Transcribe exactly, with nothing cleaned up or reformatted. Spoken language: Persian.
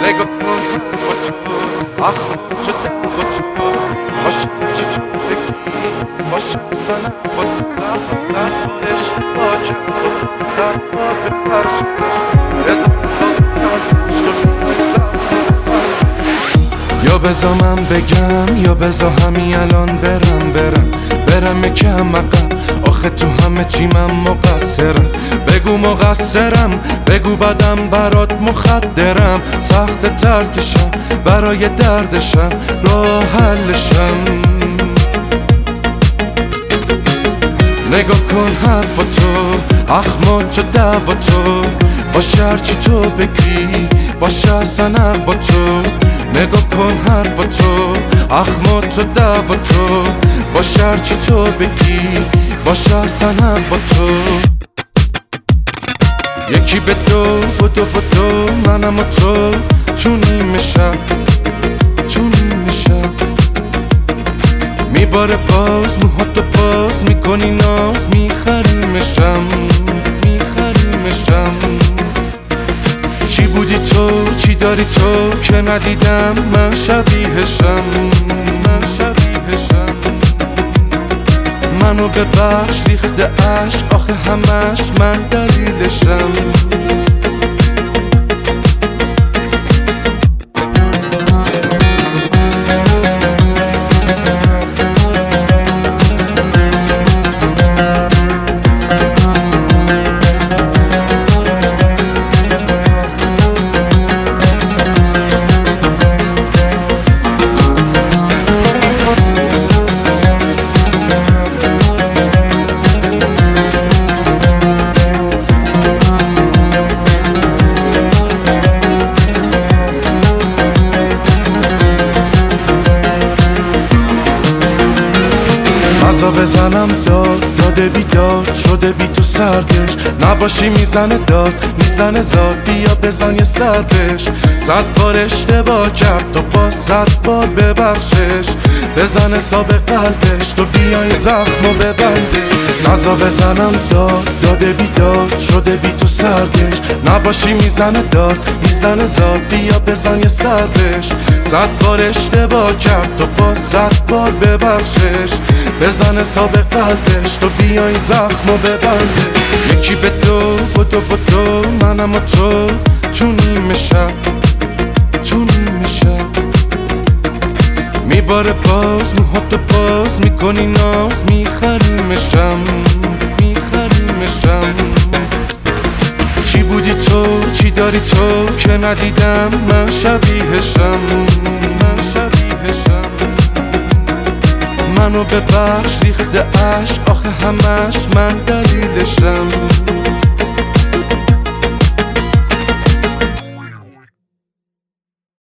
نگاه کن با تو آخ شده با تو باشه چی تو بگی باشه سنم با تو زن تو اشتباه کرد سر با به پرشش رزا یا بزا من بگم یا بزا همین الان برم برم برم یکم عقب آخه تو همه چی من مقصرم بگو مقصرم بگو بدم برات مخدرم سخت ترکشم برای دردشم راه حلشم نگاه کن حرف تو اخما تو دعوا تو باشه هرچی تو بگی باشه اصلا با تو نگاه کن حرف تو اخما تو دعوا تو باشه هرچی تو بگی باشه اصلا با تو یکی به دو بدو بدو منم و تو تو نیمه شب تو نیمه شب میباره باز موهاتو باز میکنی ناز میخریمشم میخریمشم چی بودی تو چی داری تو که ندیدم من شبیهشم من شبیهشم منو ببخش ریخته عشق آخه همش من دلیلشم غذا بزنم داد داده بیداد شده بی تو سردش نباشی میزنه داد میزنه زاد بیا بزن یه سردش صد بار اشتباه کرد تو با صد بار ببخشش بزن حساب قلبش تو بیای زخمو ببنده غذا بزنم داد داده بیداد شده بی تو سردش نباشی میزنه داد میزنه زاد بیا بزن یه سردش صد بار اشتباه کرد تو با صد بار ببخشش بزن حساب قلبش تو بیای زخمو ببنده یکی به دو بدو بدو منم و تو تو نیمه شب تو نیمه شب میباره باز موهاتو باز میکنی ناز میخریمشم میخریمشم چی بودی تو چی داری تو که ندیدم من شبیهشم من شبیهشم منو ببخش ریخته عشق آخه همش من دلیلشم